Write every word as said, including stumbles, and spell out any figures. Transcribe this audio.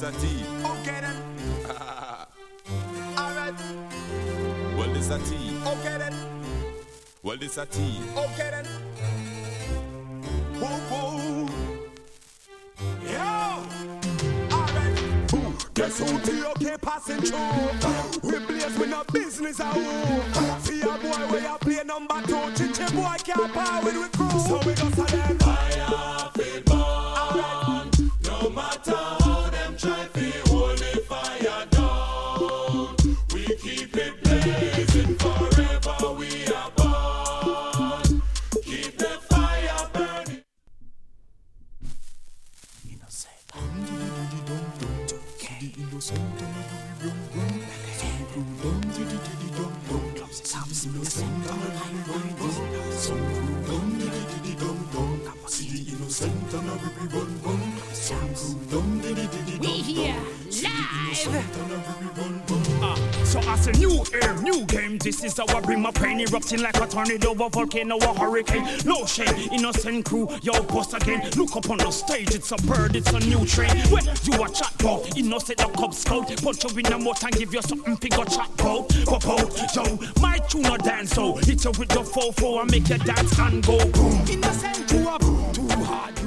a T. Okay then. Alright. Well, this a T. Okay then. Well, this a T. Okay then. Whoa, whoa. Yo! Alright. Ooh, guess who T O K passing through? We blaze with no business at all. See a boy where you play number two. Chichi boy can't power with we crew. So we go to them. Fire fit burn. No matter how them try to hold the fire down, we keep it blazing forever. We are born. Keep the fire burning. We here live. Uh, so as a new air, new game, this is our bring my pain erupting like a tornado, a volcano, a hurricane. No shame, innocent crew, yo boss again. Look up on the stage, it's a bird, it's a new train. When you a chat about, innocent a cub scout, punch you in the mouth and give you something figure chat about. Pop out, yo, my tune a dance, so hit you with the fofo and make you dance and go boom. Innocent crew a boom, too hard.